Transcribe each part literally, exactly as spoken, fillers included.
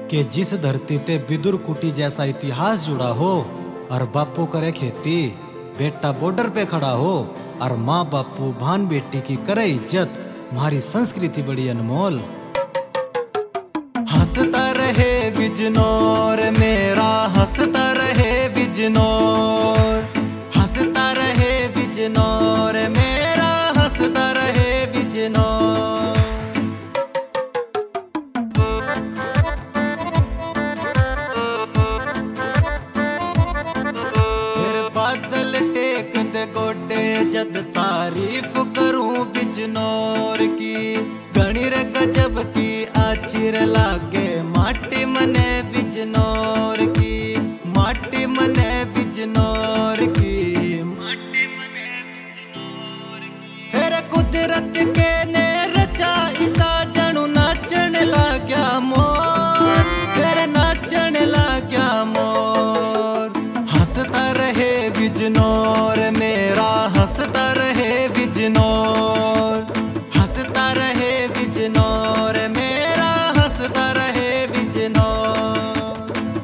कि जिस धरती ते विदुर कुटी जैसा इतिहास जुड़ा हो और बापू करे खेती, बेटा बॉर्डर पे खड़ा हो और माँ बापू भान बेटी की करे इज्जत, हमारी संस्कृति बड़ी अनमोल। हंसता रहे बिजनौर मेरा, हंसता रहे बिजनौर, हंसता रहे बिजनौर मेरा, हंसता रहे बिजनौर। फिर बादल टेक दे गोडे जद तारीफ करूं बिजनौर की, गणिर गजब की आचिर लागे माटी मने बिजनौर की, माटी मने बिजनौर की, माटी मने बिजनौर की। फिर कुदरत के ने रचा इसा जणु नाचन लाग्या मोर, फिर नाचन लाग्या मोर। हंसता रहे बिजनौर मेरा, हंसता रहे बिजनौर, हंसता रहे बिजनौर मेरा, हंसता रहे बिजनौर।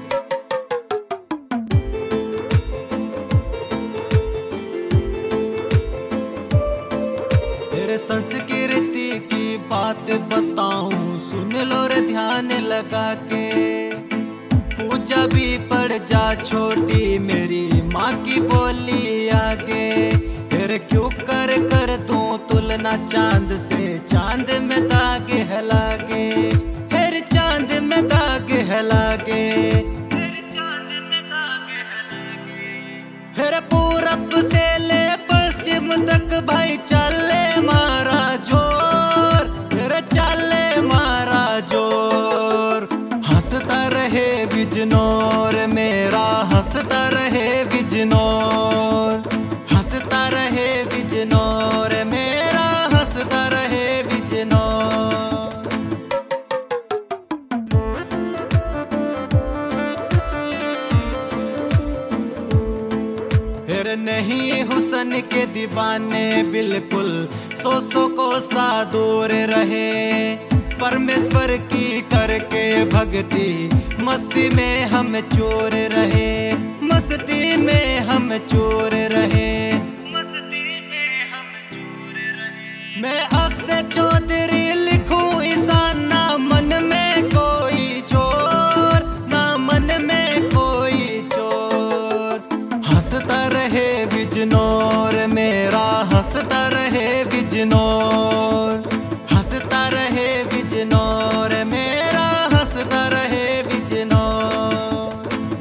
तेरे संस्कृति की बात बताऊं, सुन लो रे ध्यान लगा के। पूजा भी पड़ जा छोटी मेरी माँ की बोली आगे, फिर क्यों कर कर दूं तुलना चांद से, चांद में दाग है लागे, फिर चांद में दाग है लागे, फिर चांद में दाग है लागे। फिर पूरब से ले पश्चिम तक भाई चले मारा जोर, फिर चले मारा जोर। हंसता रहे बिजनौर मेरा, हंसता रहे बिजनौर, हंसता रहे बिजनौर मेरा, हंसता रहे बिजनौर। फिर नहीं हुसन के दीवाने बिल्कुल सौ सौ को सा दूर रहे, परमेश्वर की करके भक्ति मस्ती में हम चोर रहे, मस्ती में हम चोर रहे, मस्ती में हम चोर रहे। मैं अक्सर चौधरी लिखूं ईसा, ना मन में कोई चोर, ना मन में कोई चोर। हंसता रहे बिजनौर मेरा, हंसता रहे बिजनौर, हंसता रहे बिजनौर मेरा, हंसता रहे बिजनौर।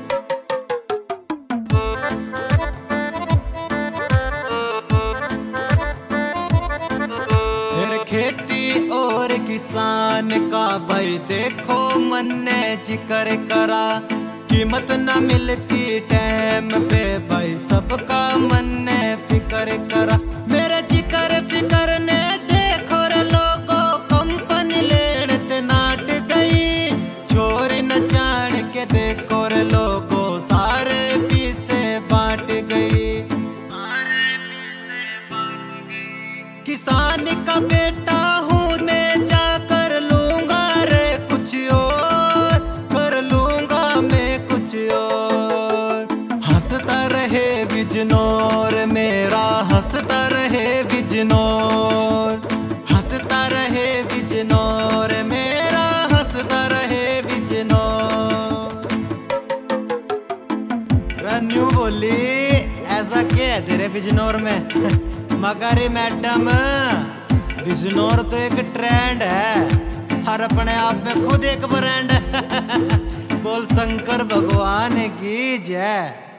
फिर खेती और किसान का भाई देखो मन ने जिक्र करा, कीमत न मिलती टाइम पे भाई सबका मन ने फिक्र करा। मेरे जिक्र फिक्र ने देखो रे लोगों कंपनी लेने नाट गई, छोरी न जान के देखो रे लोगों सारे पीसे बांट गई, सारे पीसे बांट गई। किसान का बेटा हूँ मैं, जा कर लूंगा रे कुछ और, कर लूंगा मैं कुछ और। हंसता रहे बिजनौर मेरा, हंसता रहे बिजनौर, हंसता रहे बिजनौर मेरा, हंसता रहे बिजनौर। रन्यू बोली ऐसा क्या है तेरे बिजनौर में? मगर मैडम बिजनौर तो एक ट्रेंड है, हर अपने आप में खुद एक ब्रांड है। बोल शंकर भगवान की जय।